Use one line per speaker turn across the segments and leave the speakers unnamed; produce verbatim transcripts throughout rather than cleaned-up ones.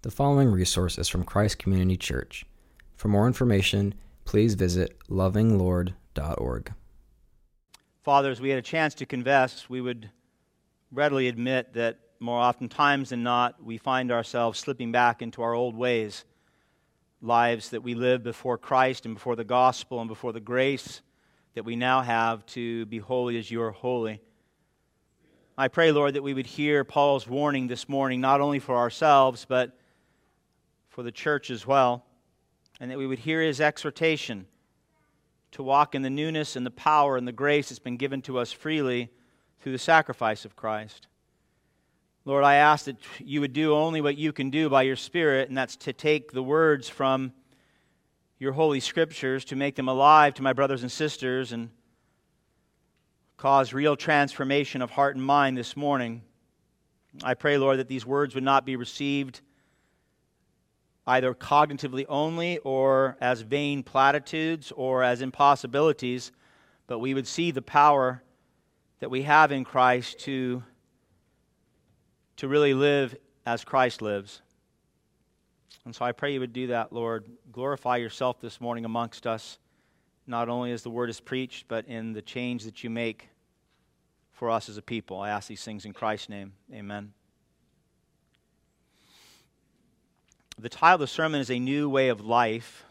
The following resource is from Christ Community Church. For more information, please visit loving lord dot org.
Father, as we had a chance to confess, we would readily admit that more often times than not, we find ourselves slipping back into our old ways, lives that we lived before Christ and before the gospel and before the grace that we now have to be holy as you are holy. I pray, Lord, that we would hear Paul's warning this morning, not only for ourselves, but for the church as well, and that we would hear his exhortation to walk in the newness and the power and the grace that's been given to us freely through the sacrifice of Christ. Lord, I ask that you would do only what you can do by your Spirit, and that's to take the words from your holy scriptures, to make them alive to my brothers and sisters, and cause real transformation of heart and mind this morning. I pray, Lord, that these words would not be received either cognitively only or as vain platitudes or as impossibilities, but we would see the power that we have in Christ to, to really live as Christ lives. And so I pray you would do that, Lord. Glorify yourself this morning amongst us, not only as the word is preached, but in the change that you make for us as a people. I ask these things in Christ's name. Amen. The title of the sermon is A New Way of Life.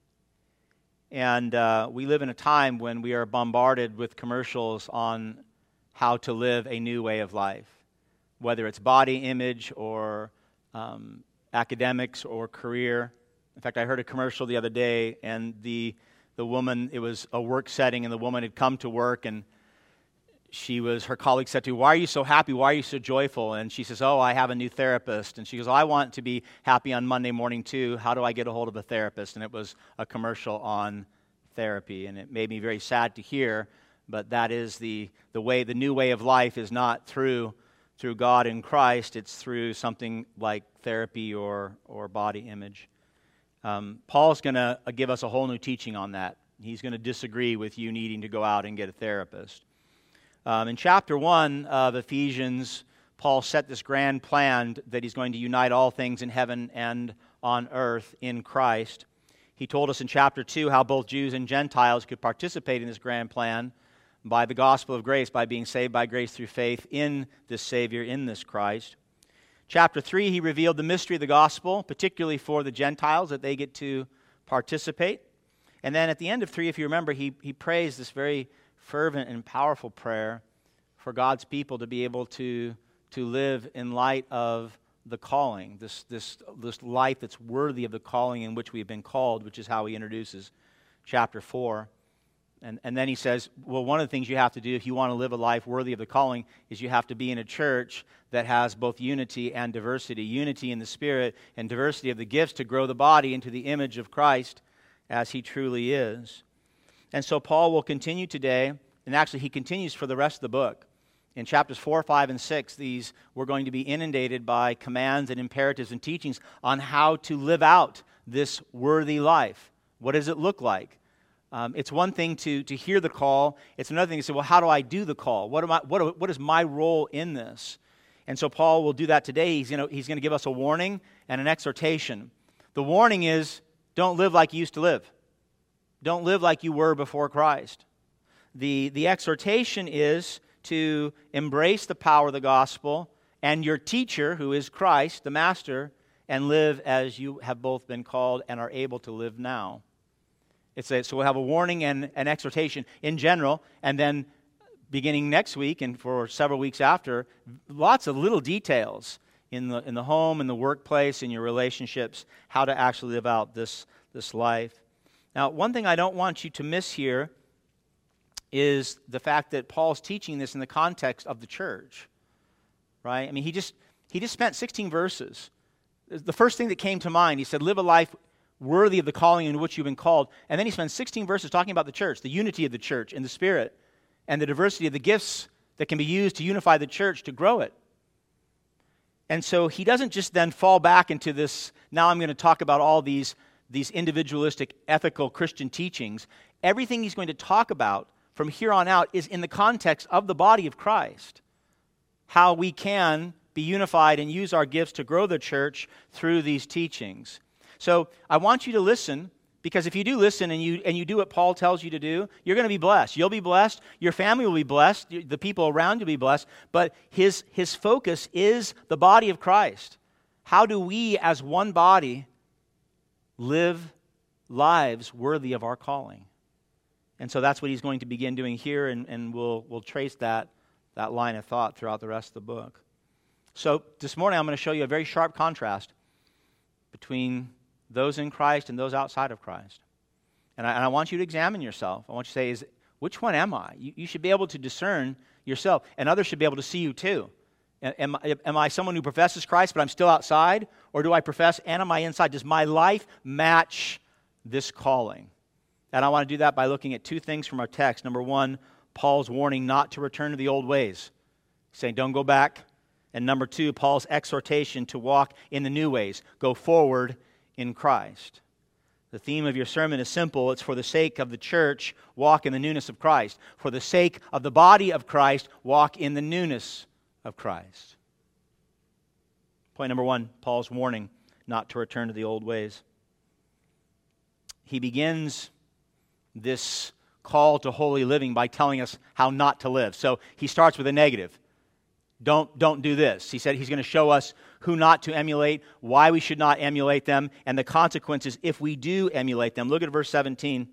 And uh, we live in a time when we are bombarded with commercials on how to live a new way of life, whether it's body image or um, academics or career. In fact, I heard a commercial the other day, and the the woman, it was a work setting, and the woman had come to work, and she was, her colleague said to her, "Why are you so happy? Why are you so joyful?" And she says, "Oh, I have a new therapist." And she goes, "I want to be happy on Monday morning too. How do I get a hold of a therapist?" And it was a commercial on therapy, and it made me very sad to hear, but that is the, the way, the new way of life is not through through God in Christ, it's through something like therapy or, or body image. Um, Paul's going to give us a whole new teaching on that. He's going to disagree with you needing to go out and get a therapist. Um, in chapter one of Ephesians, Paul set this grand plan that he's going to unite all things in heaven and on earth in Christ. He told us in chapter two how both Jews and Gentiles could participate in this grand plan by the gospel of grace, by being saved by grace through faith in this Savior, in this Christ. Chapter three, he revealed the mystery of the gospel, particularly for the Gentiles, that they get to participate. And then at the end of three, if you remember, he, he prays this very fervent and powerful prayer for God's people to be able to, to live in light of the calling, this, this, this life that's worthy of the calling in which we have been called, which is how he introduces chapter four. And, and then he says, well, one of the things you have to do if you want to live a life worthy of the calling is you have to be in a church that has both unity and diversity, unity in the Spirit and diversity of the gifts to grow the body into the image of Christ as he truly is. And so Paul will continue today, and actually he continues for the rest of the book. In chapters four, five, and six, these we're going to be inundated by commands and imperatives and teachings on how to live out this worthy life. What does it look like? Um, it's one thing to, to hear the call. It's another thing to say, well, how do I do the call? What am I? What, what is my role in this? And so Paul will do that today. He's going to he's going to give us a warning and an exhortation. The warning is, don't live like you used to live. Don't live like you were before Christ. The, the exhortation is to embrace the power of the gospel and your teacher, who is Christ, the Master, and live as you have both been called and are able to live now. It's a, so we'll have a warning and an exhortation in general, and then beginning next week and for several weeks after, lots of little details in the in the home, in the workplace, in your relationships, how to actually live out this, this life. Now, one thing I don't want you to miss here is the fact that Paul's teaching this in the context of the church, right? I mean, he just he just spent sixteen verses. The first thing that came to mind, he said, live a life worthy of the calling in which you've been called. And then he spends sixteen verses talking about the church, the unity of the church in the Spirit, and the diversity of the gifts that can be used to unify the church, to grow it. And so he doesn't just then fall back into this, now I'm going to talk about all these these individualistic, ethical Christian teachings. Everything he's going to talk about from here on out is in the context of the body of Christ. How we can be unified and use our gifts to grow the church through these teachings. So I want you to listen, because if you do listen and you and you do what Paul tells you to do, you're going to be blessed. You'll be blessed. Your family will be blessed. The people around you will be blessed. But his, his focus is the body of Christ. How do we as one body live lives worthy of our calling? And so that's what he's going to begin doing here, and, and we'll, we'll trace that, that line of thought throughout the rest of the book. So this morning I'm going to show you a very sharp contrast between those in Christ and those outside of Christ. And I, and I want you to examine yourself. I want you to say, is which one am I? You, you should be able to discern yourself, and others should be able to see you too. Am, am I someone who professes Christ, but I'm still outside? Or do I profess and am I inside? Does my life match this calling? And I want to do that by looking at two things from our text. Number one, Paul's warning not to return to the old ways, saying don't go back. And number two, Paul's exhortation to walk in the new ways, go forward in Christ. The theme of your sermon is simple. It's for the sake of the church, walk in the newness of Christ. For the sake of the body of Christ, walk in the newness of Christ. Point number one, Paul's warning not to return to the old ways. He begins this call to holy living by telling us how not to live. So he starts with a negative. Don't, don't do this. He said he's going to show us who not to emulate, why we should not emulate them, and the consequences if we do emulate them. Look at verse seventeen.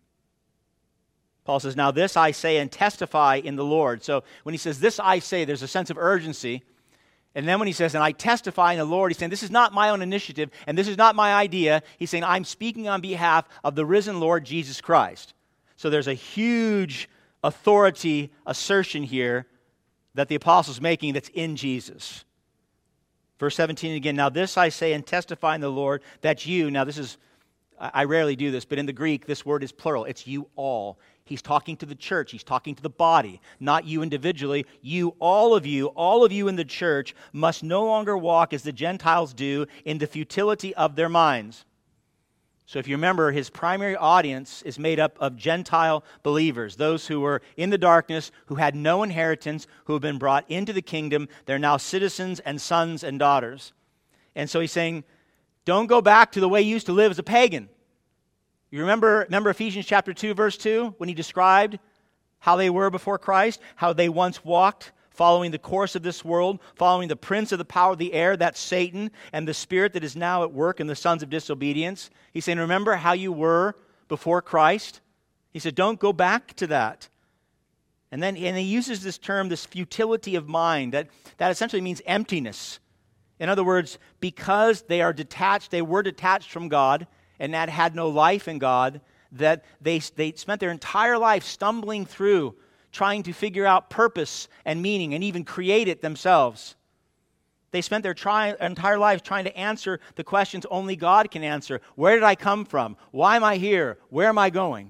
Paul says, now this I say and testify in the Lord. So when he says, this I say, there's a sense of urgency. And then when he says, and I testify in the Lord, he's saying, this is not my own initiative, and this is not my idea. He's saying, I'm speaking on behalf of the risen Lord Jesus Christ. So there's a huge authority assertion here that the apostle's making that's in Jesus. Verse seventeen again, now this I say and testify in the Lord, that you, now this is, I rarely do this, but in the Greek, this word is plural. It's you all. He's talking to the church. He's talking to the body, not you individually. You, all of you, all of you in the church must no longer walk as the Gentiles do in the futility of their minds. So if you remember, his primary audience is made up of Gentile believers, those who were in the darkness, who had no inheritance, who have been brought into the kingdom. They're now citizens and sons and daughters. And so he's saying, don't go back to the way you used to live as a pagan. You remember, remember Ephesians chapter two, verse two, when he described how they were before Christ, how they once walked following the course of this world, following the prince of the power of the air, that's Satan, and the spirit that is now at work in the sons of disobedience. He's saying, remember how you were before Christ? He said, don't go back to that. And then and he uses this term, this futility of mind, that, that essentially means emptiness. In other words, because they are detached, they were detached from God, and that had no life in God, that they, they spent their entire life stumbling through, trying to figure out purpose and meaning and even create it themselves. They spent their try, entire lives trying to answer the questions only God can answer. Where did I come from? Why am I here? Where am I going?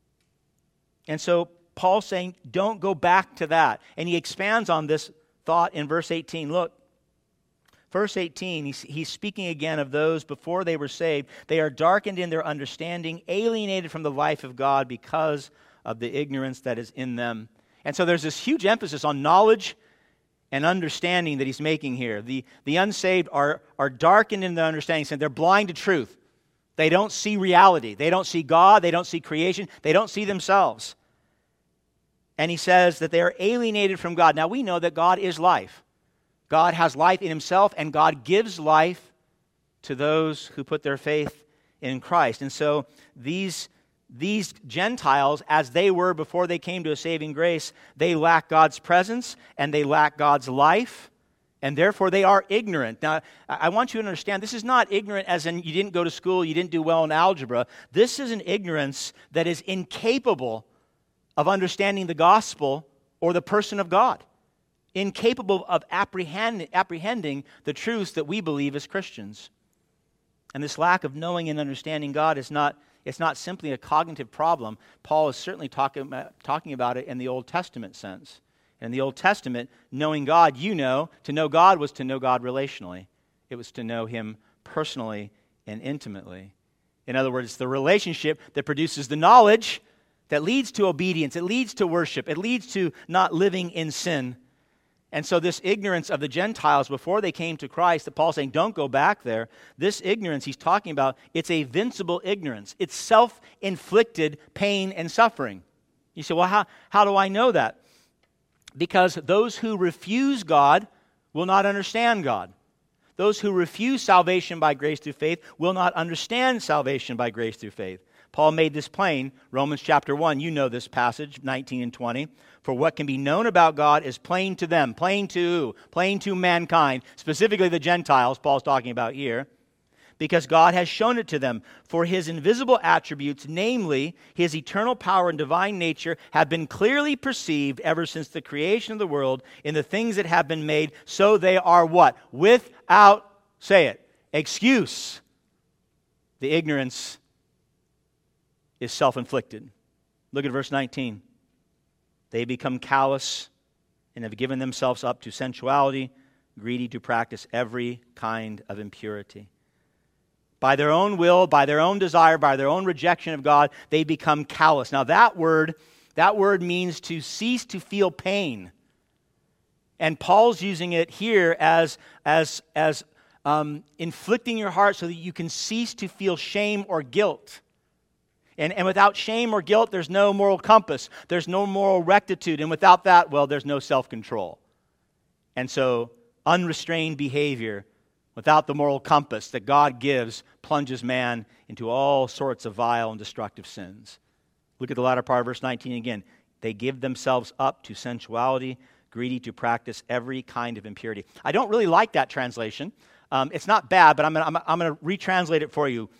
And so Paul's saying, don't go back to that. And he expands on this thought in verse eighteen. Look, verse eighteen, he's, he's speaking again of those before they were saved. They are darkened in their understanding, alienated from the life of God because of the ignorance that is in them. And so there's this huge emphasis on knowledge and understanding that he's making here. The, the unsaved are, are darkened in their understanding, saying they're blind to truth. They don't see reality. They don't see God. They don't see creation. They don't see themselves. And he says that they are alienated from God. Now we know that God is life. God has life in himself, and God gives life to those who put their faith in Christ. And so these These Gentiles, as they were before they came to a saving grace, they lack God's presence and they lack God's life, and therefore they are ignorant. Now, I want you to understand, this is not ignorant as in you didn't go to school, you didn't do well in algebra. This is an ignorance that is incapable of understanding the gospel or the person of God, incapable of apprehend, apprehending the truths that we believe as Christians. And this lack of knowing and understanding God is not It's not simply a cognitive problem. Paul is certainly talking about, talking about it in the Old Testament sense. In the Old Testament, knowing God, you know, to know God was to know God relationally. It was to know him personally and intimately. In other words, the relationship that produces the knowledge that leads to obedience, it leads to worship, it leads to not living in sin. And so this ignorance of the Gentiles before they came to Christ, that Paul's saying, don't go back there. This ignorance he's talking about, it's a vincible ignorance. It's self-inflicted pain and suffering. You say, well, how, how do I know that? Because those who refuse God will not understand God. Those who refuse salvation by grace through faith will not understand salvation by grace through faith. Paul made this plain, Romans chapter one. You know this passage, nineteen and twenty. For what can be known about God is plain to them. Plain to who? Plain to mankind, specifically the Gentiles, Paul's talking about here. Because God has shown it to them. For his invisible attributes, namely his eternal power and divine nature, have been clearly perceived ever since the creation of the world in the things that have been made, so they are what? Without, say it, excuse. The ignorance is self-inflicted. Look at verse nineteen. They become callous and have given themselves up to sensuality, greedy to practice every kind of impurity. By their own will, by their own desire, by their own rejection of God, they become callous. Now that word, that word means to cease to feel pain. And Paul's using it here as, as, as um, inflicting your heart so that you can cease to feel shame or guilt. And, and without shame or guilt, there's no moral compass. There's no moral rectitude. And without that, well, there's no self-control. And so unrestrained behavior without the moral compass that God gives plunges man into all sorts of vile and destructive sins. Look at the latter part of verse nineteen again. They give themselves up to sensuality, greedy to practice every kind of impurity. I don't really like that translation. Um, it's not bad, but I'm going I'm, I'm to retranslate it for you.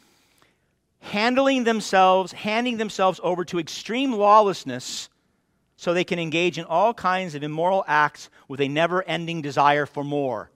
Handling themselves, handing themselves over to extreme lawlessness so they can engage in all kinds of immoral acts with a never-ending desire for more.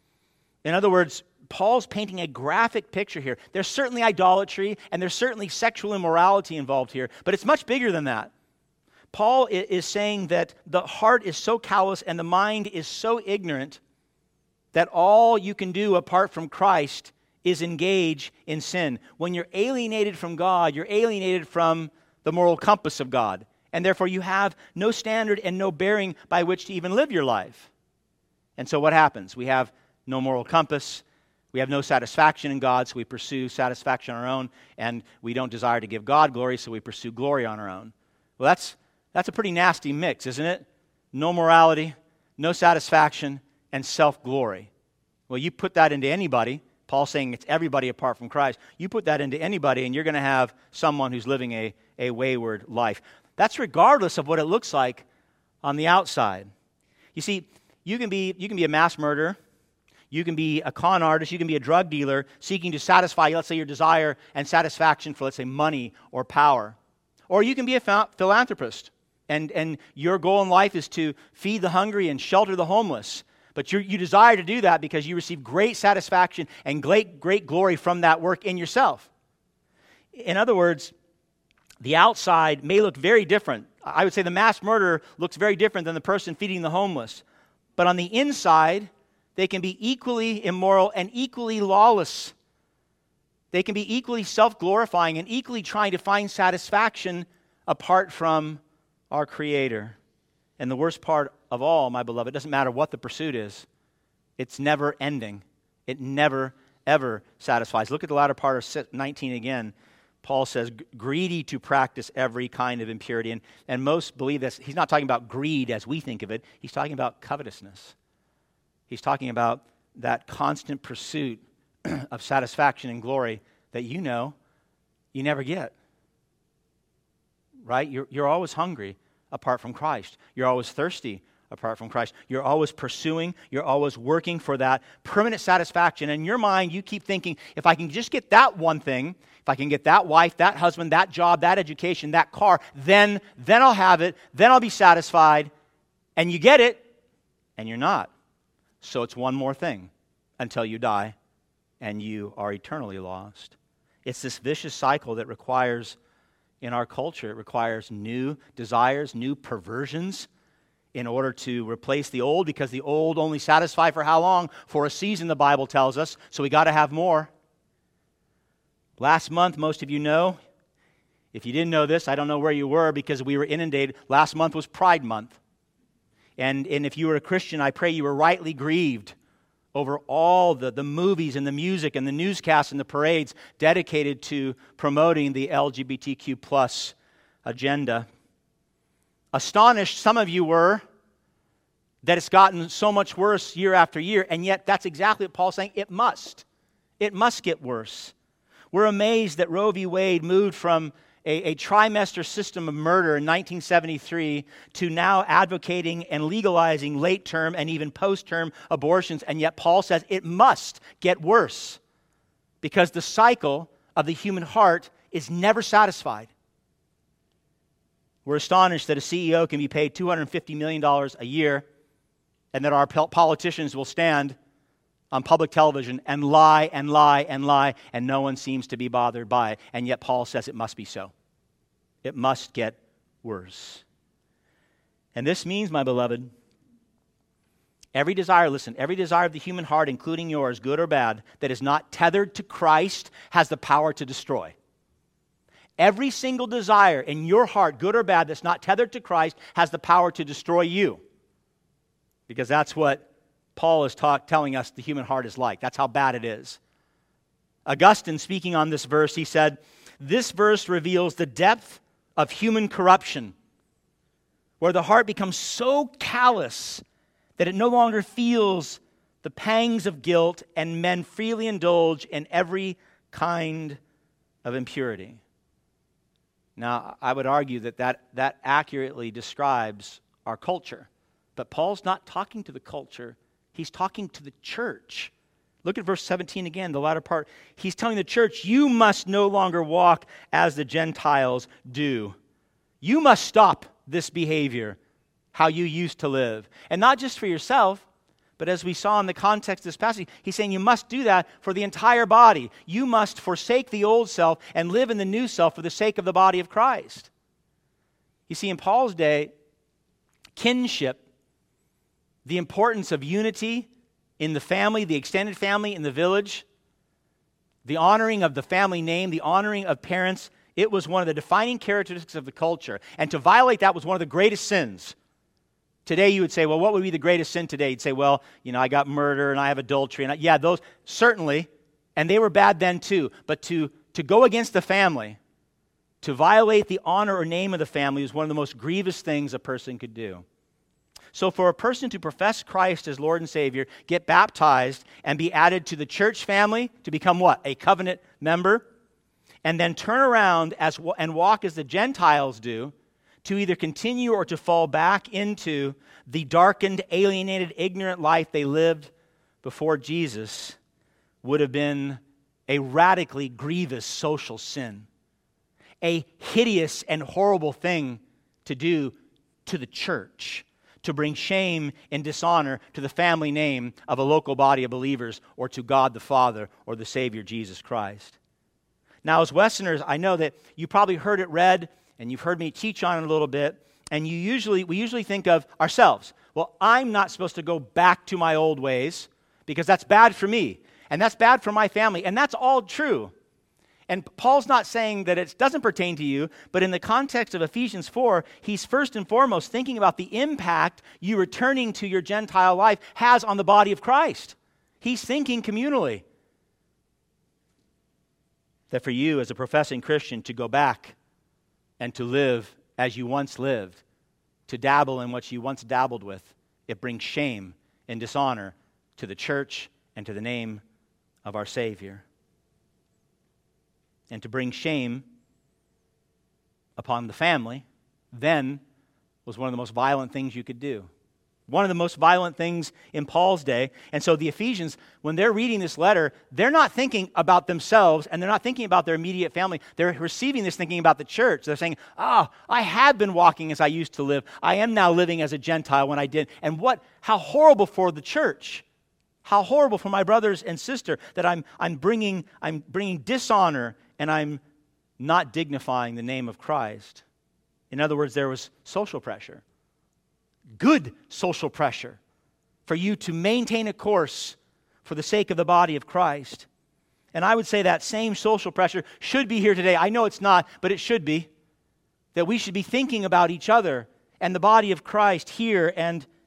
In other words, Paul's painting a graphic picture here. There's certainly idolatry and there's certainly sexual immorality involved here, but it's much bigger than that. Paul is saying that the heart is so callous and the mind is so ignorant that all you can do apart from Christ is engage in sin. When you're alienated from God, you're alienated from the moral compass of God. And therefore you have no standard and no bearing by which to even live your life. And so what happens? We have no moral compass. We have no satisfaction in God, so we pursue satisfaction on our own. And we don't desire to give God glory, so we pursue glory on our own. Well, that's, that's a pretty nasty mix, isn't it? No morality, no satisfaction, and self-glory. Well, you put that into anybody. Paul's saying it's everybody apart from Christ. You put that into anybody and you're going to have someone who's living a, a wayward life. That's regardless of what it looks like on the outside. You see, you can be, you can be a mass murderer. You can be a con artist. You can be a drug dealer seeking to satisfy, let's say, your desire and satisfaction for, let's say, money or power. Or you can be a ph- philanthropist. And, and your goal in life is to feed the hungry and shelter the homeless. But you you desire to do that because you receive great satisfaction and great, great glory from that work in yourself. In other words, the outside may look very different. I would say the mass murderer looks very different than the person feeding the homeless. But on the inside, they can be equally immoral and equally lawless. They can be equally self-glorifying and equally trying to find satisfaction apart from our Creator. And the worst part of all, my beloved, it doesn't matter what the pursuit is. It's never ending. It never, ever satisfies. Look at the latter part of nineteen again. Paul says, greedy to practice every kind of impurity. And, and most believe this. He's not talking about greed as we think of it. He's talking about covetousness. He's talking about that constant pursuit of satisfaction and glory that you know you never get. Right? You're, you're always hungry apart from Christ. You're always thirsty apart from Christ. You're always pursuing, you're always working for that permanent satisfaction. In your mind, you keep thinking, if I can just get that one thing, if I can get that wife, that husband, that job, that education, that car, then, then I'll have it, then I'll be satisfied. And you get it, and you're not. So it's one more thing until you die, and you are eternally lost. It's this vicious cycle that requires, in our culture, it requires new desires, new perversions in order to replace the old, because the old only satisfy for how long? For a season, the Bible tells us, so we got to have more. Last month, most of you know, if you didn't know this, I don't know where you were because we were inundated. Last month was Pride Month. And, and if you were a Christian, I pray you were rightly grieved over all the, the movies and the music and the newscasts and the parades dedicated to promoting the L G B T Q plus agenda. Astonished some of you were that it's gotten so much worse year after year, and yet that's exactly what Paul's saying. It must. It must get worse. We're amazed that Roe v. Wade moved from a, a trimester system of murder in nineteen seventy-three to now advocating and legalizing late-term and even post-term abortions, and yet Paul says it must get worse because the cycle of the human heart is never satisfied. We're astonished that a C E O can be paid two hundred fifty million dollars a year and that our politicians will stand on public television and lie and lie and lie, and no one seems to be bothered by it. And yet Paul says it must be so. It must get worse. And this means, my beloved, every desire, listen, every desire of the human heart, including yours, good or bad, that is not tethered to Christ has the power to destroy. Every single desire in your heart, good or bad, that's not tethered to Christ has the power to destroy you. Because that's what Paul is talk, telling us the human heart is like. That's how bad it is. Augustine, speaking on this verse, he said, this verse reveals the depth of human corruption, where the heart becomes so callous that it no longer feels the pangs of guilt, and men freely indulge in every kind of impurity. Now, I would argue that that, that accurately describes our culture. But Paul's not talking to the culture. He's talking to the church. Look at verse seventeen again, the latter part. He's telling the church, you must no longer walk as the Gentiles do. You must stop this behavior, how you used to live. And not just for yourself, but as we saw in the context of this passage, he's saying you must do that for the entire body. You must forsake the old self and live in the new self for the sake of the body of Christ. You see, in Paul's day, kinship, the importance of unity in the family, the extended family, in the village, the honoring of the family name, the honoring of parents, it was one of the defining characteristics of the culture. And to violate that was one of the greatest sins. Today you would say, well, what would be the greatest sin today? You'd say, well, you know, I got murder and I have adultery. And I, yeah, those, certainly, and they were bad then too. But to, to go against the family, to violate the honor or name of the family is one of the most grievous things a person could do. So for a person to profess Christ as Lord and Savior, get baptized, and be added to the church family to become what? A covenant member, and then turn around as and walk as the Gentiles do, to either continue or to fall back into the darkened, alienated, ignorant life they lived before Jesus, would have been a radically grievous social sin. A hideous and horrible thing to do to the church, to bring shame and dishonor to the family name of a local body of believers, or to God the Father or the Savior Jesus Christ. Now, as Westerners, I know that you probably heard it read, and you've heard me teach on it a little bit, and you usually we usually think of ourselves. Well, I'm not supposed to go back to my old ways because that's bad for me, and that's bad for my family, and that's all true. And Paul's not saying that it doesn't pertain to you, but in the context of Ephesians four, he's first and foremost thinking about the impact you returning to your Gentile life has on the body of Christ. He's thinking communally. That for you as a professing Christian to go back and to live as you once lived, to dabble in what you once dabbled with, it brings shame and dishonor to the church and to the name of our Savior. And to bring shame upon the family, then, was one of the most violent things you could do. One of the most violent things in Paul's day. And so the Ephesians, when they're reading this letter, they're not thinking about themselves, and they're not thinking about their immediate family. They're receiving this thinking about the church. They're saying, ah, oh, I have been walking as I used to live. I am now living as a Gentile when I did. And what, how horrible for the church. How horrible for my brothers and sister that I'm, I'm, bringing, I'm bringing dishonor and I'm not dignifying the name of Christ. In other words, there was social pressure. Good social pressure for you to maintain a course for the sake of the body of Christ. And I would say that same social pressure should be here today. I know it's not, but it should be. That we should be thinking about each other and the body of Christ here and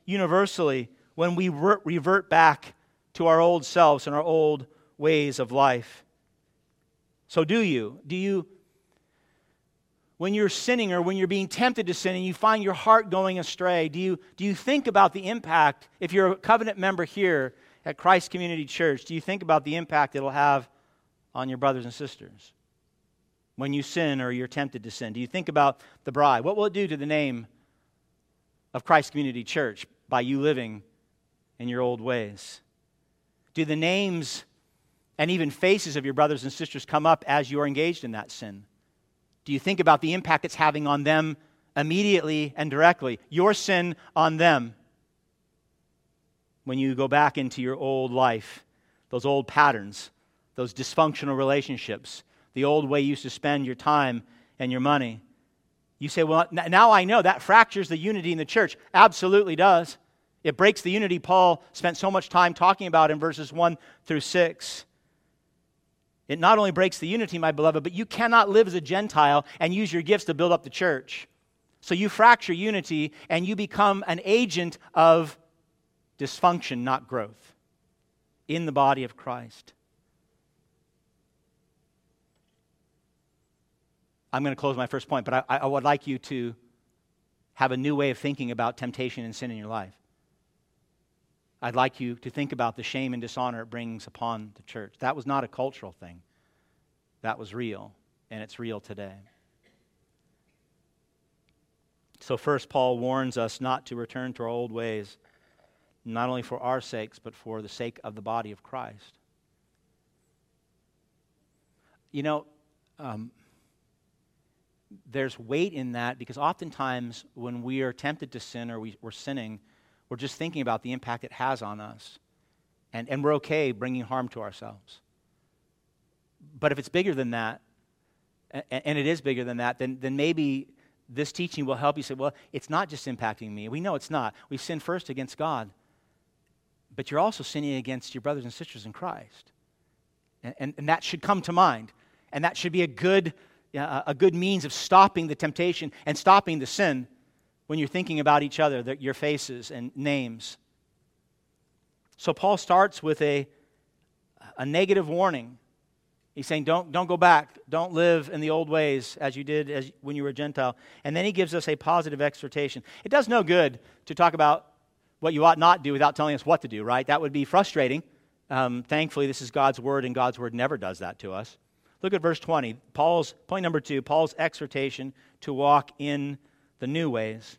universally when we re- revert back to our old selves and our old ways of life. So do you? Do you, when you're sinning or when you're being tempted to sin and you find your heart going astray, do you, do you think about the impact, if you're a covenant member here at Christ Community Church, do you think about the impact it'll have on your brothers and sisters when you sin or you're tempted to sin? Do you think about the bride? What will it do to the name of Christ Community Church by you living in your old ways? Do the names and even faces of your brothers and sisters come up as you are engaged in that sin? Do you think about the impact it's having on them immediately and directly? Your sin on them when you go back into your old life, those old patterns, those dysfunctional relationships, the old way you used to spend your time and your money. You say, well, now I know that fractures the unity in the church. Absolutely does. It breaks the unity Paul spent so much time talking about in verses one through six. It not only breaks the unity, my beloved, but you cannot live as a Gentile and use your gifts to build up the church. So you fracture unity and you become an agent of dysfunction, not growth, in the body of Christ. I'm going to close my first point, but I, I would like you to have a new way of thinking about temptation and sin in your life. I'd like you to think about the shame and dishonor it brings upon the church. That was not a cultural thing. That was real, and it's real today. So first, Paul warns us not to return to our old ways, not only for our sakes, but for the sake of the body of Christ. You know, um, there's weight in that because oftentimes when we are tempted to sin or we, we're sinning, we're just thinking about the impact it has on us. And, and we're okay bringing harm to ourselves. But if it's bigger than that, and, and it is bigger than that, then, then maybe this teaching will help you say, well, it's not just impacting me. We know it's not. We sin first against God. But you're also sinning against your brothers and sisters in Christ. And, and, and that should come to mind. And that should be a good, uh, a good means of stopping the temptation and stopping the sin when you're thinking about each other, the, your faces and names. So Paul starts with a, a negative warning. He's saying, don't, don't go back. Don't live in the old ways as you did as when you were a Gentile. And then he gives us a positive exhortation. It does no good to talk about what you ought not do without telling us what to do, right? That would be frustrating. Um, thankfully, this is God's word, and God's word never does that to us. Look at verse twenty. Paul's, point number two, Paul's exhortation to walk in the new ways.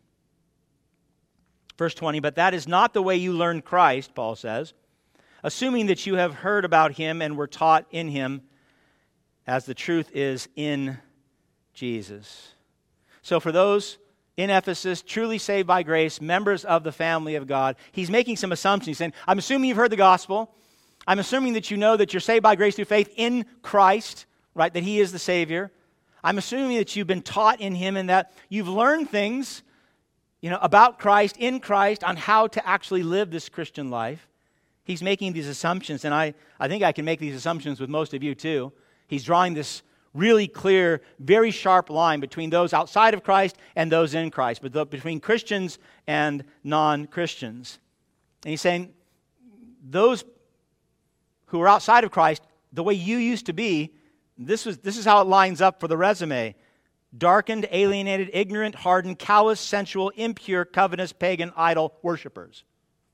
Verse twenty, but that is not the way you learned Christ, Paul says, assuming that you have heard about him and were taught in him, as the truth is in Jesus. So for those in Ephesus, truly saved by grace, members of the family of God, he's making some assumptions. He's saying, I'm assuming you've heard the gospel. I'm assuming that you know that you're saved by grace through faith in Christ, right, that he is the Savior. I'm assuming that you've been taught in him and that you've learned things, you know, about Christ, in Christ, on how to actually live this Christian life. He's making these assumptions, and I, I think I can make these assumptions with most of you too. He's drawing this really clear, very sharp line between those outside of Christ and those in Christ, but the, between Christians and non-Christians. And he's saying, those who are outside of Christ, the way you used to be, this was this is how it lines up for the resume. Darkened, alienated, ignorant, hardened, callous, sensual, impure, covetous, pagan, idol worshipers.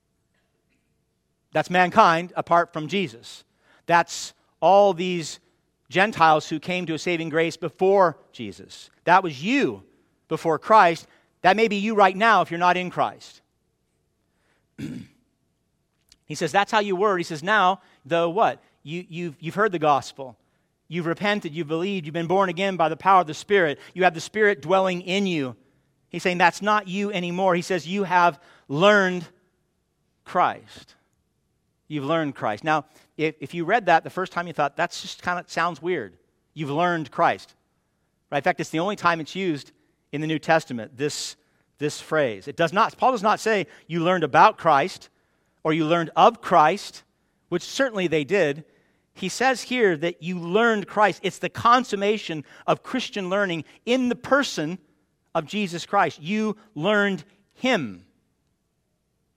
That's mankind apart from Jesus. That's all these Gentiles who came to a saving grace before Jesus. That was you before Christ. That may be you right now if you're not in Christ. He says, that's how you were. He says, now, though what? You, you've, you've heard the gospel. You've repented. You've believed. You've been born again by the power of the Spirit. You have the Spirit dwelling in you. He's saying that's not you anymore. He says you have learned Christ. You've learned Christ. Now, if, if you read that the first time, you thought, that's just kind of sounds weird. You've learned Christ. Right? In fact, it's the only time it's used in the New Testament, this, this phrase. It does not, Paul does not say you learned about Christ or you learned of Christ, which certainly they did. He says here that you learned Christ. It's the consummation of Christian learning in the person of Jesus Christ. You learned him.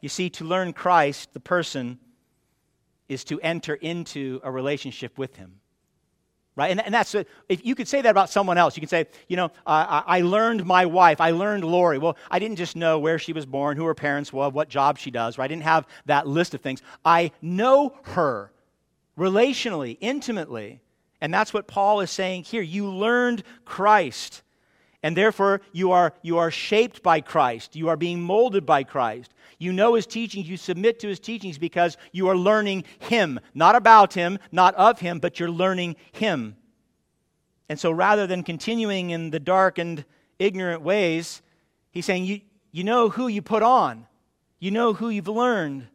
You see, to learn Christ, the person, is to enter into a relationship with him. Right? And, and that's, a, if you could say that about someone else. You could say, you know, uh, I, I learned my wife, I learned Lori. Well, I didn't just know where she was born, who her parents were, what job she does. Right? I didn't have that list of things. I know her relationally, intimately. And that's what Paul is saying here. You learned Christ. And therefore, you are, you are shaped by Christ. You are being molded by Christ. You know his teachings. You submit to his teachings because you are learning him. Not about him, not of him, but you're learning him. And so rather than continuing in the dark and ignorant ways, he's saying, you, you know who you put on. You know who you've learned.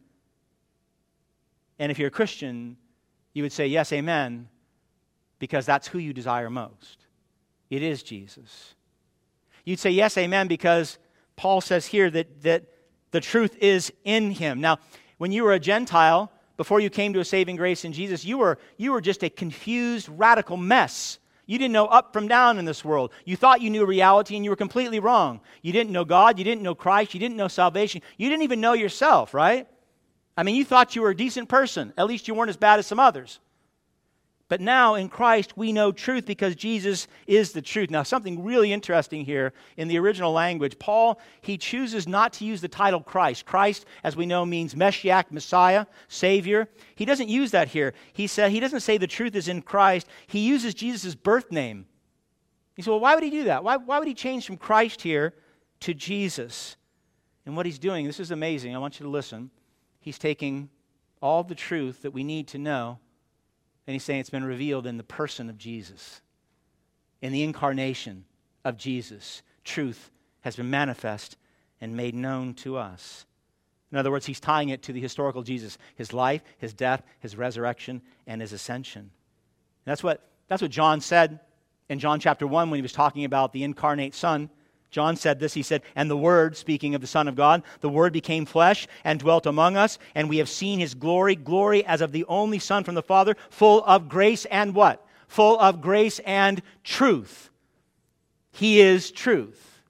And if you're a Christian, you would say, yes, amen, because that's who you desire most. It is Jesus. You'd say, yes, amen, because Paul says here that, that the truth is in him. Now, when you were a Gentile, before you came to a saving grace in Jesus, you were, you were just a confused, radical mess. You didn't know up from down in this world. You thought you knew reality, and you were completely wrong. You didn't know God. You didn't know Christ. You didn't know salvation. You didn't even know yourself, right? I mean, you thought you were a decent person. At least you weren't as bad as some others. But now in Christ we know truth because Jesus is the truth. Now something really interesting here in the original language. Paul, he chooses not to use the title Christ. Christ, as we know, means Meshiach, Messiah, Savior. He doesn't use that here. He said he doesn't say the truth is in Christ. He uses Jesus' birth name. He said, well, why would he do that? Why, why would he change from Christ here to Jesus? And what he's doing, this is amazing. I want you to listen. He's taking all the truth that we need to know, and he's saying it's been revealed in the person of Jesus. In the incarnation of Jesus, truth has been manifest and made known to us. In other words, he's tying it to the historical Jesus, his life, his death, his resurrection, and his ascension. That's what, that's what John said in John chapter one when he was talking about the incarnate Son. John said this, he said, and the Word, speaking of the Son of God, the Word became flesh and dwelt among us, and we have seen his glory, glory as of the only Son from the Father, full of grace and what? Full of grace and truth. He is truth.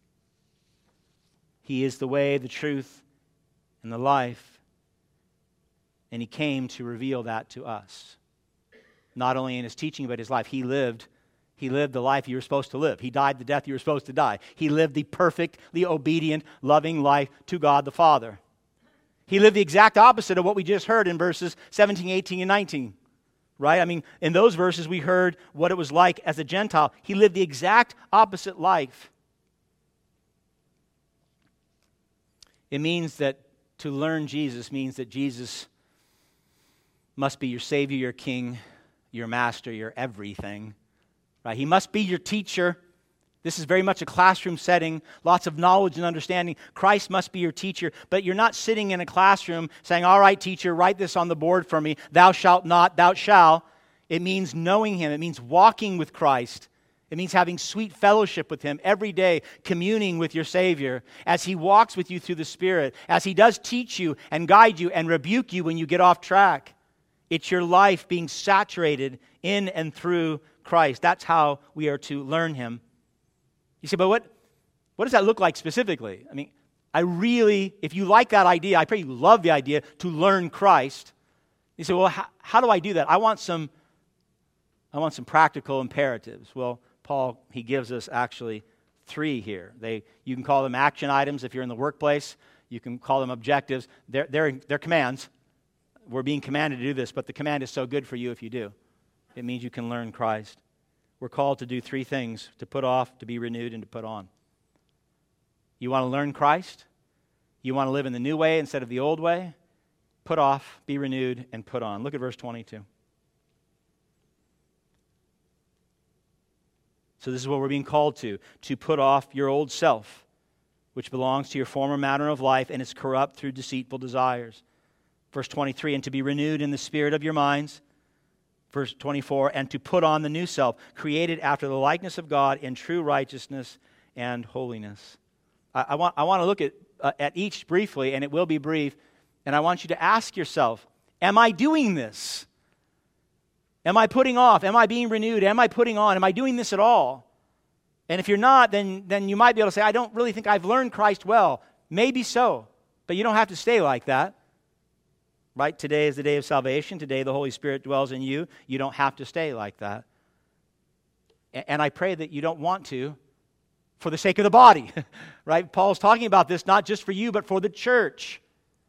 He is the way, the truth, and the life. And he came to reveal that to us. Not only in his teaching, but his life. He lived He lived the life you were supposed to live. He died the death you were supposed to die. He lived the perfectly obedient, loving life to God the Father. He lived the exact opposite of what we just heard in verses seventeen, eighteen, and nineteen. Right? I mean, in those verses we heard what it was like as a Gentile. He lived the exact opposite life. It means that to learn Jesus means that Jesus must be your Savior, your King, your Master, your everything. Right? He must be your teacher. This is very much a classroom setting, lots of knowledge and understanding. Christ must be your teacher, but you're not sitting in a classroom saying, all right, teacher, write this on the board for me. Thou shalt not, thou shalt. It means knowing him. It means walking with Christ. It means having sweet fellowship with him every day, communing with your Savior as he walks with you through the Spirit, as he does teach you and guide you and rebuke you when you get off track. It's your life being saturated in and through Christ. That's how we are to learn him. You say, but what, what does that look like specifically? I mean, I really, if you like that idea, I pray you love the idea to learn Christ. You say, well, how, how do I do that? I want some, I want some practical imperatives. Well, Paul, he gives us actually three here. They, you can call them action items if you're in the workplace. You can call them objectives. They're, they're, they're commands. We're being commanded to do this, but the command is so good for you if you do. It means you can learn Christ. We're called to do three things: to put off, to be renewed, and to put on. You want to learn Christ? You want to live in the new way instead of the old way? Put off, be renewed, and put on. Look at verse twenty-two. So this is what we're being called to, to put off your old self, which belongs to your former manner of life and is corrupt through deceitful desires. Verse twenty-three, and to be renewed in the spirit of your minds. Verse twenty-four, and to put on the new self, created after the likeness of God in true righteousness and holiness. I, I want, I want to look at, uh, at each briefly, and it will be brief, and I want you to ask yourself, am I doing this? Am I putting off? Am I being renewed? Am I putting on? Am I doing this at all? And if you're not, then, then you might be able to say, I don't really think I've learned Christ well. Maybe so. But you don't have to stay like that. Right? Today is the day of salvation. Today the Holy Spirit dwells in you. You don't have to stay like that. And I pray that you don't want to for the sake of the body. Right? Paul's talking about this not just for you, but for the church.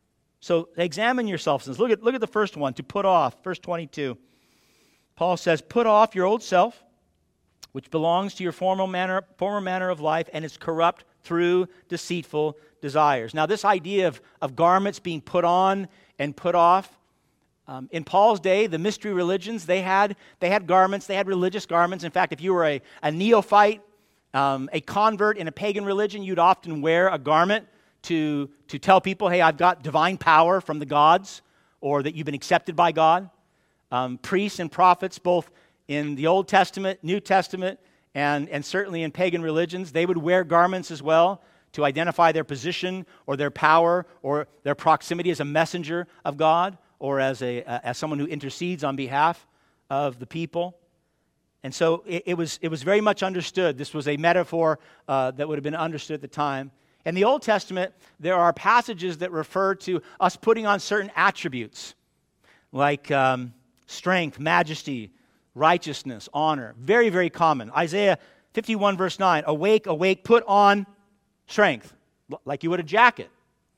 So examine yourselves. Look at, look at the first one, to put off, verse twenty-two. Paul says, put off your old self, which belongs to your former manner, former manner of life and is corrupt through deceitful desires. Now, this idea of, of garments being put on and put off, um, in Paul's day, the mystery religions, they had they had garments, they had religious garments. In fact, if you were a, a neophyte, um, a convert in a pagan religion, you'd often wear a garment to, to tell people, hey, I've got divine power from the gods, or that you've been accepted by God. Um, priests and prophets, both in the Old Testament, New Testament, and, and certainly in pagan religions, they would wear garments as well to identify their position or their power or their proximity as a messenger of God or as, a, uh, as someone who intercedes on behalf of the people. And so it, it, was, it was very much understood. This was a metaphor uh, that would have been understood at the time. In the Old Testament, there are passages that refer to us putting on certain attributes, like um, strength, majesty, righteousness, honor. Very, very common. Isaiah fifty-one, verse nine, awake, awake, put on strength, like you would a jacket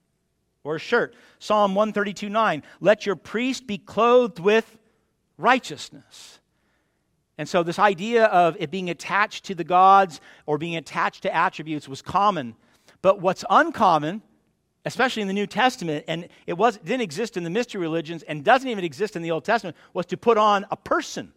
or a shirt. Psalm one thirty-two, nine, let your priest be clothed with righteousness. And so this idea of it being attached to the gods or being attached to attributes was common. But what's uncommon, especially in the New Testament, and it was didn't exist in the mystery religions and doesn't even exist in the Old Testament, was to put on a person.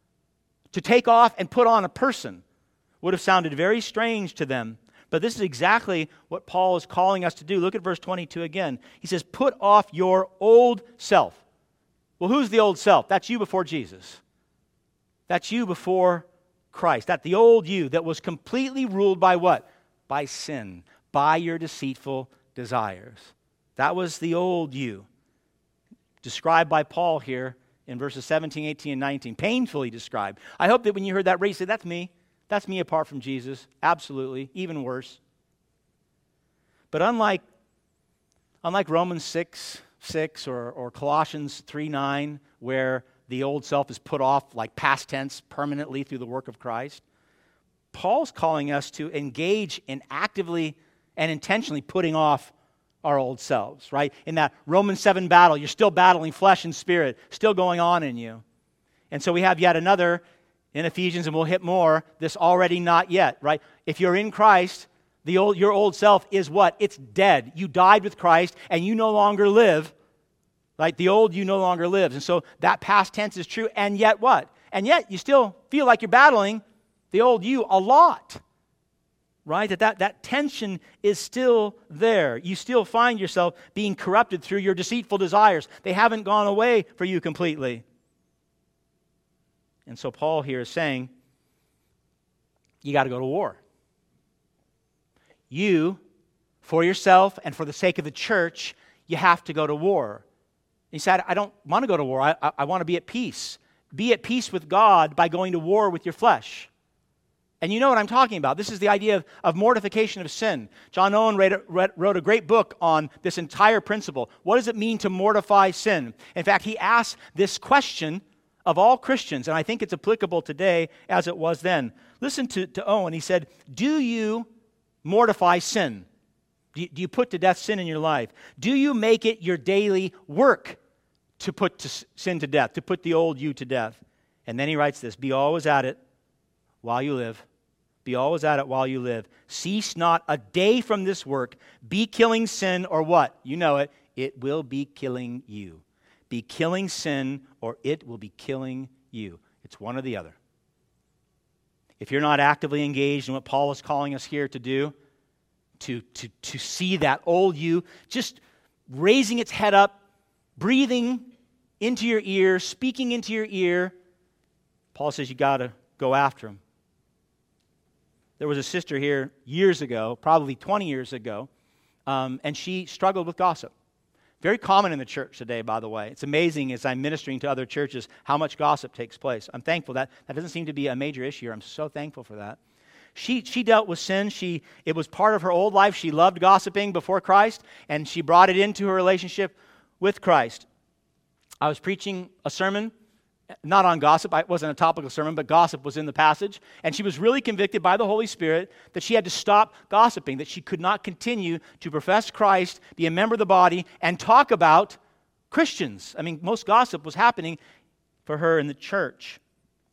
To take off and put on a person would have sounded very strange to them. But this is exactly what Paul is calling us to do. Look at verse twenty-two again. He says, put off your old self. Well, who's the old self? That's you before Jesus. That's you before Christ. That's the old you that was completely ruled by what? By sin. By your deceitful desires. That was the old you, described by Paul here in verses seventeen, eighteen, and nineteen. Painfully described. I hope that when you heard that read, you said, that's me. That's me apart from Jesus. Absolutely. Even worse. But unlike, unlike Romans six, six or, or Colossians three, nine, where the old self is put off like past tense permanently through the work of Christ, Paul's calling us to engage in actively and intentionally putting off our old selves, right? In that Romans seven battle, you're still battling flesh and spirit, still going on in you. And so we have yet another in Ephesians, and we'll hit more, this already not yet, right? If you're in Christ, the old, your old self is what? It's dead. You died with Christ, and you no longer live, right? The old you no longer lives. And so that past tense is true, and yet what? And yet you still feel like you're battling the old you a lot. Right? That, that that tension is still there. You still find yourself being corrupted through your deceitful desires. They haven't gone away for you completely. And so Paul here is saying, you got to go to war. You, for yourself and for the sake of the church, you have to go to war. He said, I don't want to go to war. I, I, I want to be at peace. Be at peace with God by going to war with your flesh. And you know what I'm talking about. This is the idea of, of mortification of sin. John Owen wrote, wrote a great book on this entire principle. What does it mean to mortify sin? In fact, he asked this question of all Christians, and I think it's applicable today as it was then. Listen to, to Owen. He said, do you mortify sin? Do you, do you put to death sin in your life? Do you make it your daily work to put to sin to death, to put the old you to death? And then he writes this, be always at it while you live. Be always at it while you live. Cease not a day from this work. Be killing sin, or what? You know it. It will be killing you. Be killing sin, or it will be killing you. It's one or the other. If you're not actively engaged in what Paul is calling us here to do, to, to, to see that old you just raising its head up, breathing into your ear, speaking into your ear, Paul says you got to go after him. There was a sister here years ago, probably twenty years ago, um, and she struggled with gossip. Very common in the church today, by the way. It's amazing as I'm ministering to other churches how much gossip takes place. I'm thankful that that doesn't seem to be a major issue here. I'm so thankful for that. She, she dealt with sin. She, it was part of her old life. She loved gossiping before Christ, and she brought it into her relationship with Christ. I was preaching a sermon, not on gossip. It wasn't a topical sermon, but gossip was in the passage. And she was really convicted by the Holy Spirit that she had to stop gossiping, that she could not continue to profess Christ, be a member of the body, and talk about Christians. I mean, most gossip was happening for her in the church.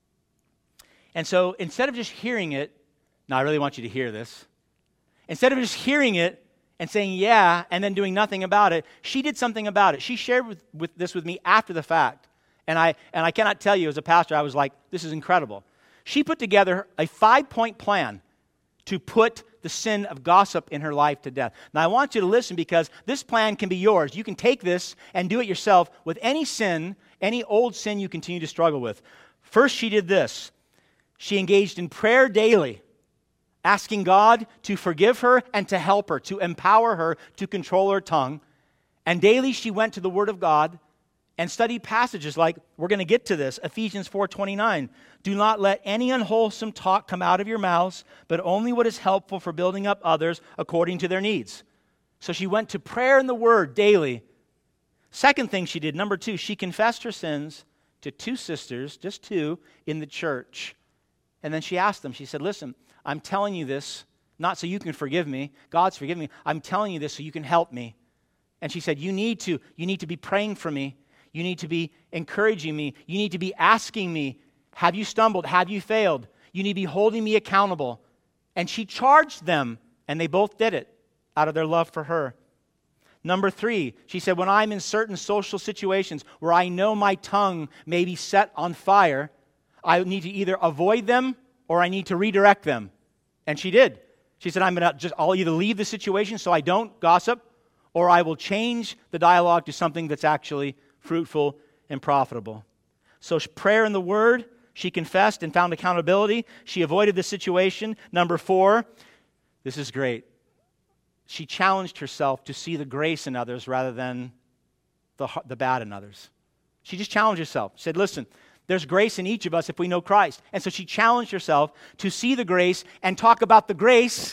And so instead of just hearing it, now I really want you to hear this. Instead of just hearing it and saying, yeah, and then doing nothing about it, she did something about it. She shared with, with this with me after the fact. And I, and I cannot tell you, as a pastor, I was like, this is incredible. She put together a five-point plan to put the sin of gossip in her life to death. Now, I want you to listen, because this plan can be yours. You can take this and do it yourself with any sin, any old sin you continue to struggle with. First, she did this. She engaged in prayer daily, asking God to forgive her and to help her, to empower her to control her tongue. And daily she went to the Word of God and studied passages like, we're going to get to this, Ephesians four twenty-nine. Do not let any unwholesome talk come out of your mouths, but only what is helpful for building up others according to their needs. So she went to prayer and the Word daily. Second thing she did, number two, she confessed her sins to two sisters, just two, in the church. And then she asked them, she said, listen, I'm telling you this, not so you can forgive me. God's forgiven me. I'm telling you this so you can help me. And she said, you need to, you need to be praying for me. You need to be encouraging me. You need to be asking me, have you stumbled? Have you failed? You need to be holding me accountable. And she charged them, and they both did it out of their love for her. Number three, she said, when I'm in certain social situations where I know my tongue may be set on fire, I need to either avoid them or I need to redirect them. And she did. She said, I'm going to just, I'll either leave the situation so I don't gossip, or I will change the dialogue to something that's actually fruitful and profitable. So prayer and the Word, she confessed and found accountability. She avoided the situation. Number four, this is great. She challenged herself to see the grace in others rather than the, the bad in others. She just challenged herself. She said, listen, there's grace in each of us if we know Christ. And so she challenged herself to see the grace and talk about the grace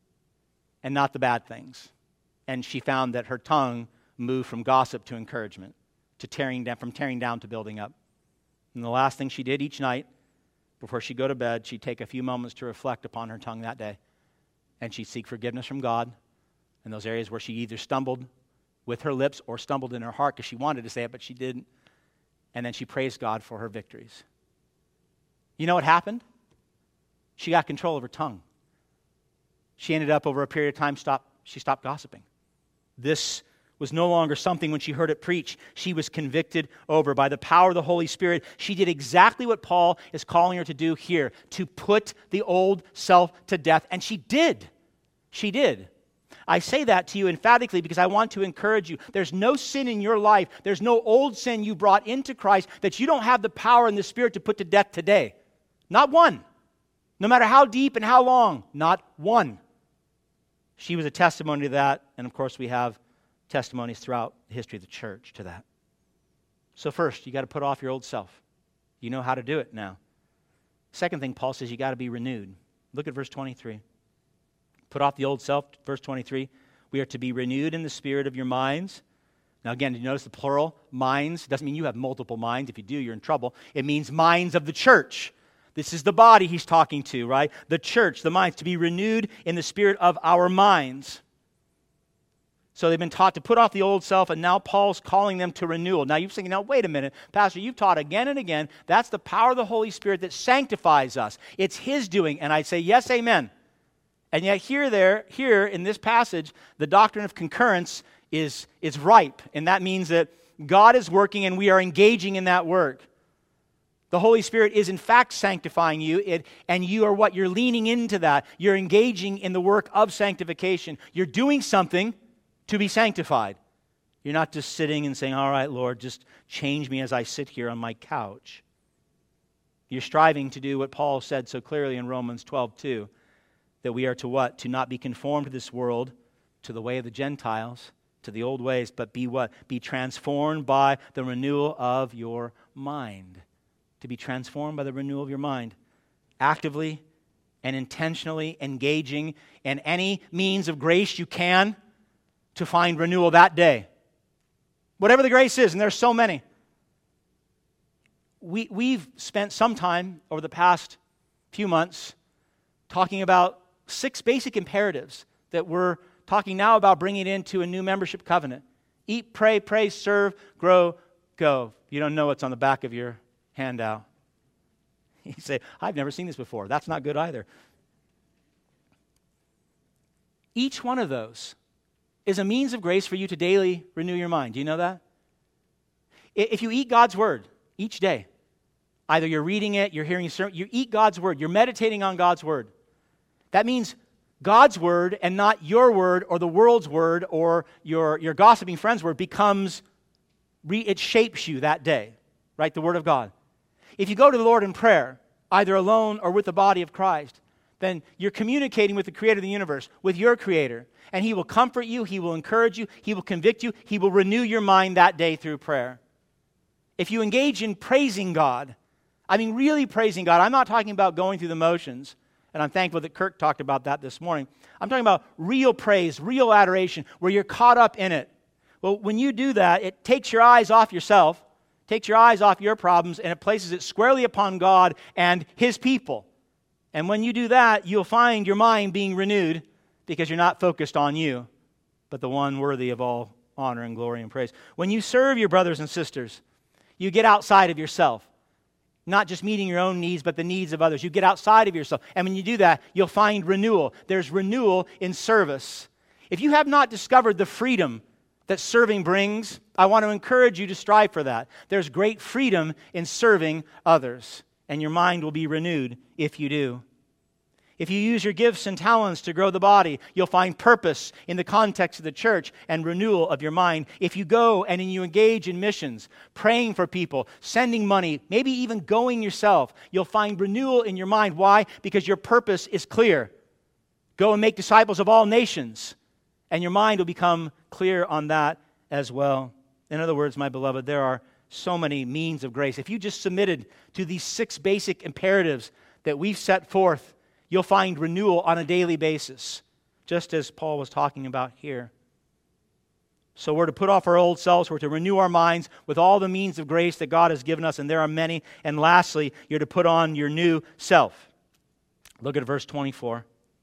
and not the bad things. And she found that her tongue moved from gossip to encouragement, to tearing down, from tearing down to building up. And the last thing she did each night, before she'd go to bed, she'd take a few moments to reflect upon her tongue that day. And she'd seek forgiveness from God in those areas where she either stumbled with her lips or stumbled in her heart because she wanted to say it, but she didn't. And then she praised God for her victories. You know what happened? She got control of her tongue. She ended up, over a period of time, stop, she stopped gossiping. This was no longer something when she heard it preached. She was convicted over. By the power of the Holy Spirit, she did exactly what Paul is calling her to do here, to put the old self to death. And she did. She did. I say that to you emphatically because I want to encourage you. There's no sin in your life. There's no old sin you brought into Christ that you don't have the power and the Spirit to put to death today. Not one. No matter how deep and how long. Not one. She was a testimony to that. And of course, we have testimonies throughout the history of the church to that. So first, you got to put off your old self. You know how to do it now. Second thing, Paul says you got to be renewed. Look at verse twenty-three. Put off the old self, verse twenty-three. We are to be renewed in the spirit of your minds. Now again, did you notice the plural? Minds. Doesn't mean you have multiple minds. If you do, you're in trouble. It means minds of the church. This is the body he's talking to, right? The church, the minds, to be renewed in the spirit of our minds. So they've been taught to put off the old self, and now Paul's calling them to renewal. Now you're thinking, now wait a minute, Pastor, you've taught again and again, that's the power of the Holy Spirit that sanctifies us. It's His doing. And I'd say, yes, amen. And yet here, there, here in this passage, the doctrine of concurrence is, is ripe. And that means that God is working and we are engaging in that work. The Holy Spirit is in fact sanctifying you, it, and you are what? You're leaning into that. You're engaging in the work of sanctification. You're doing something to be sanctified. You're not just sitting and saying, all right, Lord, just change me as I sit here on my couch. You're striving to do what Paul said so clearly in Romans twelve two, that we are to what? To not be conformed to this world, to the way of the Gentiles, to the old ways, but be what? Be transformed by the renewal of your mind. To be transformed by the renewal of your mind. Actively and intentionally engaging in any means of grace you can to find renewal that day. Whatever the grace is, and there's so many. We, we've spent some time over the past few months talking about six basic imperatives that we're talking now about bringing into a new membership covenant. Eat, pray, praise, serve, grow, go. You don't know what's on the back of your handout. You say, I've never seen this before. That's not good either. Each one of those is a means of grace for you to daily renew your mind. Do you know that? If you eat God's word each day, either you're reading it, you're hearing a sermon, you eat God's word, you're meditating on God's word. That means God's word and not your word or the world's word or your, your gossiping friend's word becomes, re, it shapes you that day, right? The word of God. If you go to the Lord in prayer, either alone or with the body of Christ, then you're communicating with the creator of the universe, with your creator. And he will comfort you, he will encourage you, he will convict you, he will renew your mind that day through prayer. If you engage in praising God, I mean really praising God, I'm not talking about going through the motions, and I'm thankful that Kirk talked about that this morning. I'm talking about real praise, real adoration, where you're caught up in it. Well, when you do that, it takes your eyes off yourself, takes your eyes off your problems, and it places it squarely upon God and his people. And when you do that, you'll find your mind being renewed because you're not focused on you, but the one worthy of all honor and glory and praise. When you serve your brothers and sisters, you get outside of yourself. Not just meeting your own needs, but the needs of others. You get outside of yourself. And when you do that, you'll find renewal. There's renewal in service. If you have not discovered the freedom that serving brings, I want to encourage you to strive for that. There's great freedom in serving others, and your mind will be renewed if you do. If you use your gifts and talents to grow the body, you'll find purpose in the context of the church and renewal of your mind. If you go and you engage in missions, praying for people, sending money, maybe even going yourself, you'll find renewal in your mind. Why? Because your purpose is clear. Go and make disciples of all nations, and your mind will become clear on that as well. In other words, my beloved, there are so many means of grace. If you just submitted to these six basic imperatives that we've set forth, you'll find renewal on a daily basis, just as Paul was talking about here. So we're to put off our old selves, we're to renew our minds with all the means of grace that God has given us, and there are many. And lastly, you're to put on your new self. Look at verse twenty-four.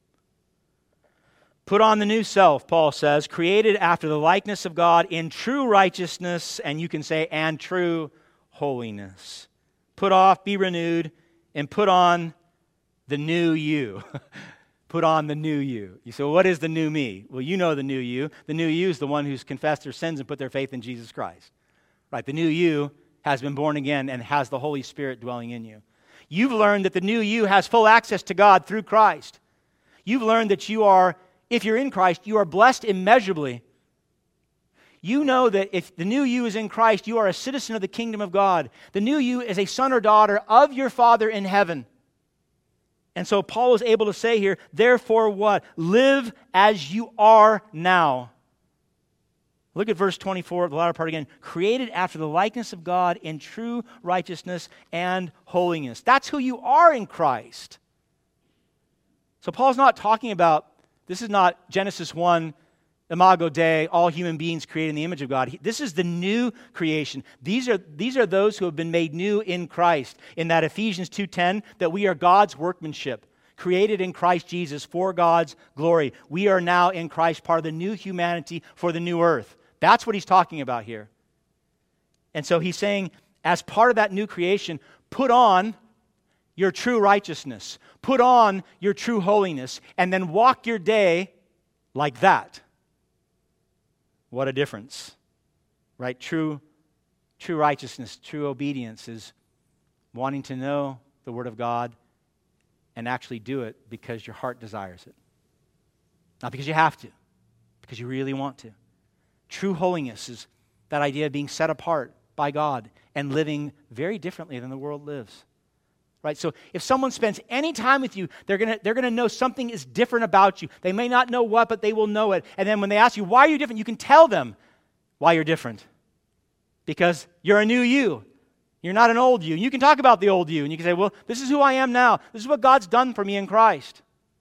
Put on the new self, Paul says, created after the likeness of God in true righteousness, and you can say, and true holiness. Put off, be renewed, and put on the new you. Put on the new you. You say, well, what is the new me? Well, you know the new you. The new you is the one who's confessed their sins and put their faith in Jesus Christ. Right? The new you has been born again and has the Holy Spirit dwelling in you. You've learned that the new you has full access to God through Christ. You've learned that you are, if you're in Christ, you are blessed immeasurably. You know that if the new you is in Christ, you are a citizen of the kingdom of God. The new you is a son or daughter of your Father in heaven. And so Paul is able to say here, therefore what? Live as you are now. Look at verse twenty-four, the latter part again. Created after the likeness of God in true righteousness and holiness. That's who you are in Christ. So Paul's not talking about, this is not Genesis one, Imago Dei, all human beings created in the image of God. This is the new creation. These are, these are those who have been made new in Christ. In that Ephesians two ten, that we are God's workmanship, created in Christ Jesus for God's glory. We are now in Christ, part of the new humanity for the new earth. That's what he's talking about here. And so he's saying, as part of that new creation, put on your true righteousness, put on your true holiness, and then walk your day like that. What a difference, right? True, true righteousness, true obedience is wanting to know the Word of God and actually do it because your heart desires it. Not because you have to, because you really want to. True holiness is that idea of being set apart by God and living very differently than the world lives. Right? So if someone spends any time with you, they're going to they're going to know something is different about you. They may not know what, but they will know it. And then when they ask you, why are you different? You can tell them why you're different. Because you're a new you. You're not an old you. You can talk about the old you, and you can say, well, this is who I am now. This is what God's done for me in Christ.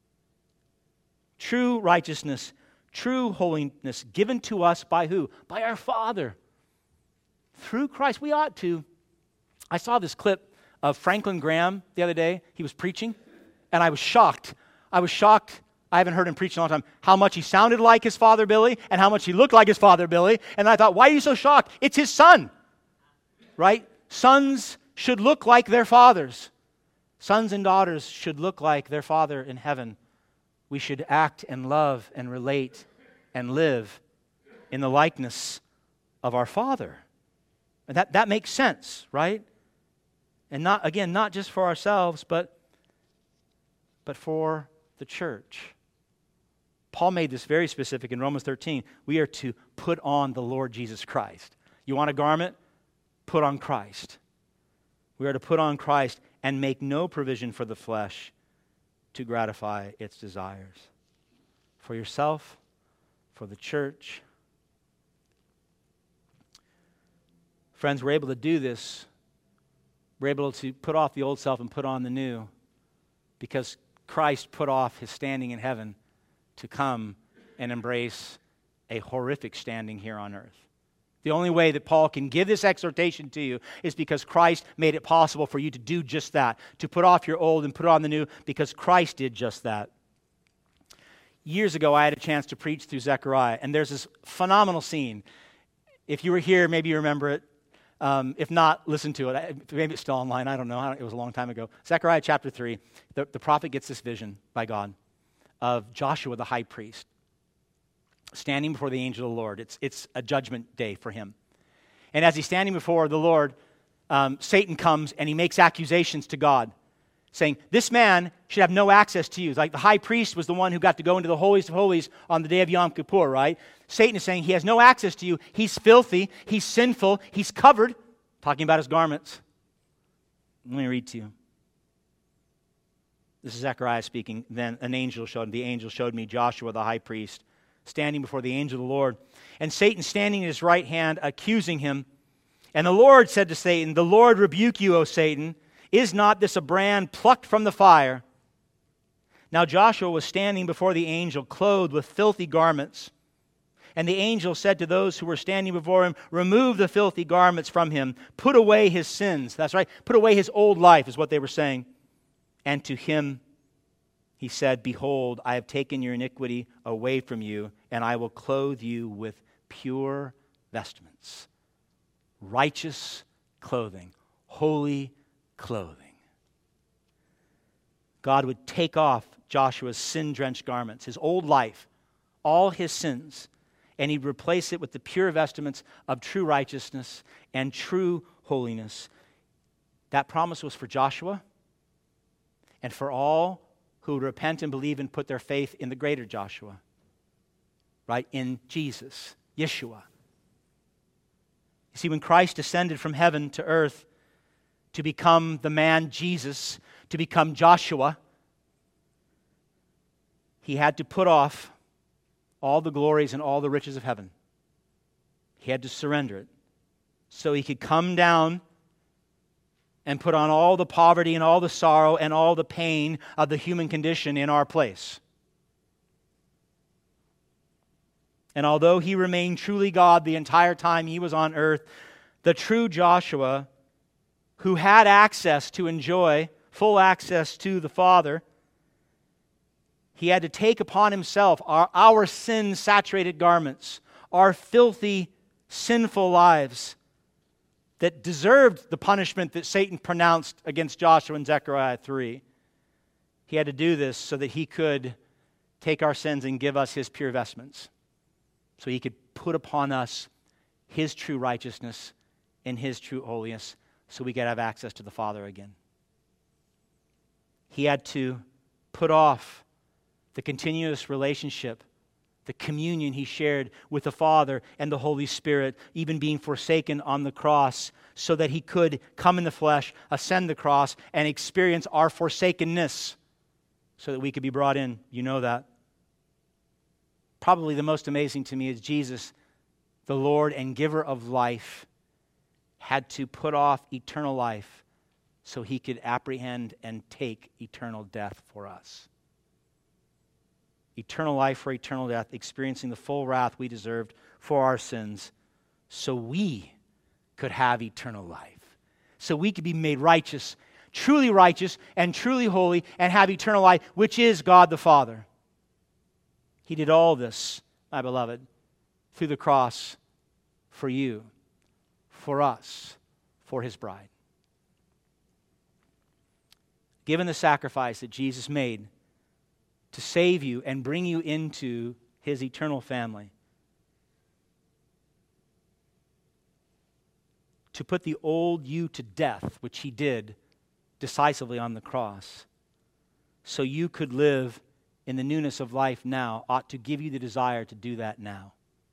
True righteousness, true holiness given to us by who? By our Father. Through Christ. We ought to. I saw this clip of Franklin Graham the other day. He was preaching, and I was shocked. I was shocked. I haven't heard him preach in a long time. How much he sounded like his father Billy and how much he looked like his father Billy. And I thought, why are you so shocked? It's his son, right? Sons should look like their fathers. Sons and daughters should look like their Father in heaven. We should act and love and relate and live in the likeness of our Father. And that, that makes sense, right? And not, again, not just for ourselves, but, but for the church. Paul made this very specific in Romans thirteen. We are to put on the Lord Jesus Christ. You want a garment? Put on Christ. We are to put on Christ and make no provision for the flesh to gratify its desires. For yourself, for the church. Friends, we're able to do this. We're able to put off the old self and put on the new because Christ put off his standing in heaven to come and embrace a horrific standing here on earth. The only way that Paul can give this exhortation to you is because Christ made it possible for you to do just that, to put off your old and put on the new, because Christ did just that. Years ago, I had a chance to preach through Zechariah, and there's this phenomenal scene. If you were here, maybe you remember it. Um, if not, listen to it. Maybe it's still online. I don't know. I don't, it was a long time ago. Zechariah chapter three, the, the prophet gets this vision by God of Joshua the high priest standing before the angel of the Lord. It's, it's a judgment day for him. And as he's standing before the Lord, um, Satan comes and he makes accusations to God, saying, this man should have no access to you. Like the high priest was the one who got to go into the holiest of holies on the day of Yom Kippur, right? Satan is saying he has no access to you. He's filthy. He's sinful. He's covered. Talking about his garments. Let me read to you. This is Zechariah speaking. Then an angel showed, the angel showed me Joshua the high priest standing before the angel of the Lord, and Satan standing at his right hand, accusing him. And the Lord said to Satan, the Lord rebuke you, O Satan. Is not this a brand plucked from the fire? Now Joshua was standing before the angel, clothed with filthy garments. And the angel said to those who were standing before him, remove the filthy garments from him. Put away his sins. That's right. Put away his old life is what they were saying. And to him he said, behold, I have taken your iniquity away from you, and I will clothe you with pure vestments. Righteous clothing. Holy clothing. God would take off Joshua's sin-drenched garments, his old life, all his sins, and he'd replace it with the pure vestments of true righteousness and true holiness. That promise was for Joshua and for all who would repent and believe and put their faith in the greater Joshua, right? In Jesus, Yeshua. You see, when Christ descended from heaven to earth to become the man Jesus, to become Joshua, he had to put off all the glories and all the riches of heaven. He had to surrender it so he could come down and put on all the poverty and all the sorrow and all the pain of the human condition in our place. And although he remained truly God the entire time he was on earth, the true Joshua, who had access to enjoy, full access to the Father, he had to take upon himself our, our sin-saturated garments, our filthy, sinful lives, that deserved the punishment that Satan pronounced against Joshua in Zechariah three. He had to do this so that he could take our sins and give us his pure vestments. So he could put upon us his true righteousness and his true holiness so we could have access to the Father again. He had to put off the continuous relationship, the communion he shared with the Father and the Holy Spirit, even being forsaken on the cross, so that he could come in the flesh, ascend the cross, and experience our forsakenness, so that we could be brought in. You know that. Probably the most amazing to me is Jesus, the Lord and giver of life, had to put off eternal life so he could apprehend and take eternal death for us. Eternal life for eternal death, experiencing the full wrath we deserved for our sins, so we could have eternal life. So we could be made righteous, truly righteous and truly holy, and have eternal life, which is God the Father. He did all this, my beloved, through the cross for you, for us, for his bride. Given the sacrifice that Jesus made to save you and bring you into his eternal family, to put the old you to death, which he did decisively on the cross, so you could live in the newness of life now, ought to give you the desire to do that now.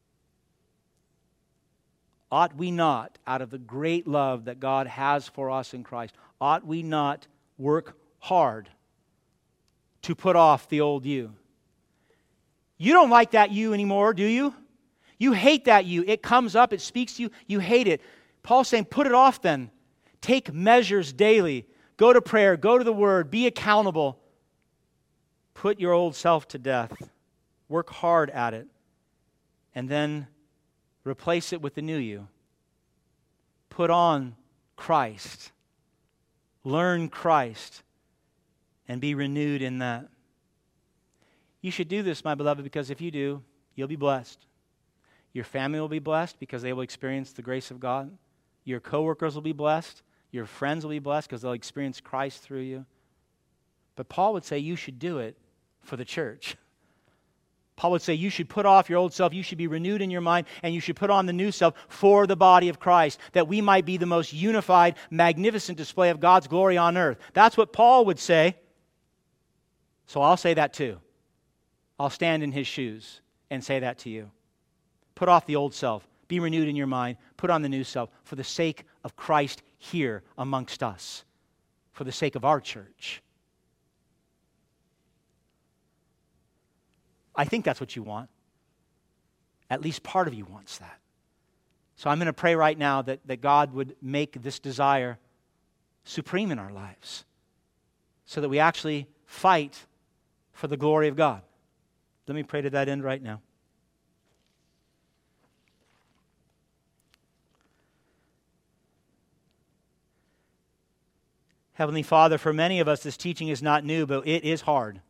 Ought we not, out of the great love that God has for us in Christ, ought we not work hard to put off the old you? You don't like that you anymore, do you? You hate that you. It comes up, it speaks to you, you hate it. Paul's saying, put it off then. Take measures daily. Go to prayer, go to the Word, be accountable. Put your old self to death. Work hard at it. And then replace it with the new you. Put on Christ. Learn Christ. And be renewed in that. You should do this, my beloved, because if you do, you'll be blessed. Your family will be blessed because they will experience the grace of God. Your coworkers will be blessed. Your friends will be blessed because they'll experience Christ through you. But Paul would say you should do it for the church. Paul would say you should put off your old self, you should be renewed in your mind, and you should put on the new self for the body of Christ, that we might be the most unified, magnificent display of God's glory on earth. That's what Paul would say. So I'll say that too. I'll stand in his shoes and say that to you. Put off the old self. Be renewed in your mind. Put on the new self for the sake of Christ here amongst us. For the sake of our church. I think that's what you want. At least part of you wants that. So I'm going to pray right now that, that God would make this desire supreme in our lives. So that we actually fight for the glory of God. Let me pray to that end right now. Heavenly Father, for many of us this teaching is not new, but it is hard.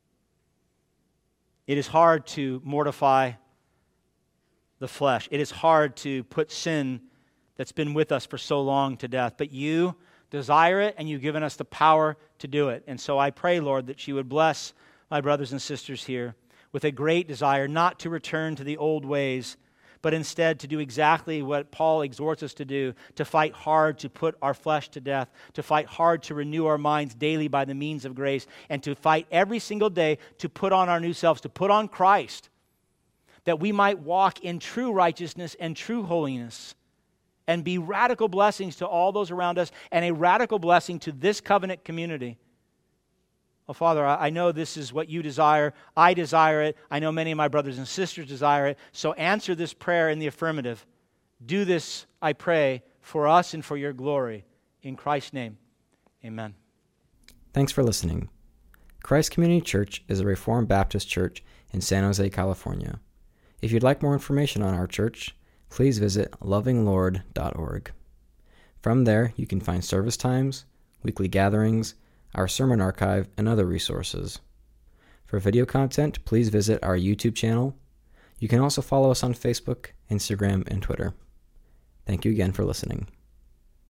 It is hard to mortify the flesh. It is hard to put sin that's been with us for so long to death. But you desire it, and you've given us the power to do it. And so I pray, Lord, that you would bless my brothers and sisters here with a great desire not to return to the old ways, but instead to do exactly what Paul exhorts us to do, to fight hard to put our flesh to death, to fight hard to renew our minds daily by the means of grace, and to fight every single day to put on our new selves, to put on Christ, that we might walk in true righteousness and true holiness, and be radical blessings to all those around us, and a radical blessing to this covenant community. Well, Father, I know this is what you desire. I desire it. I know many of my brothers and sisters desire it. So answer this prayer in the affirmative. Do this, I pray, for us and for your glory. In Christ's name, amen.
Thanks for listening. Christ Community Church is a Reformed Baptist church in San Jose, California. If you'd like more information on our church, please visit loving lord dot org. From there, you can find service times, weekly gatherings, our sermon archive, and other resources. For video content, please visit our YouTube channel. You can also follow us on Facebook, Instagram, and Twitter. Thank you again for listening.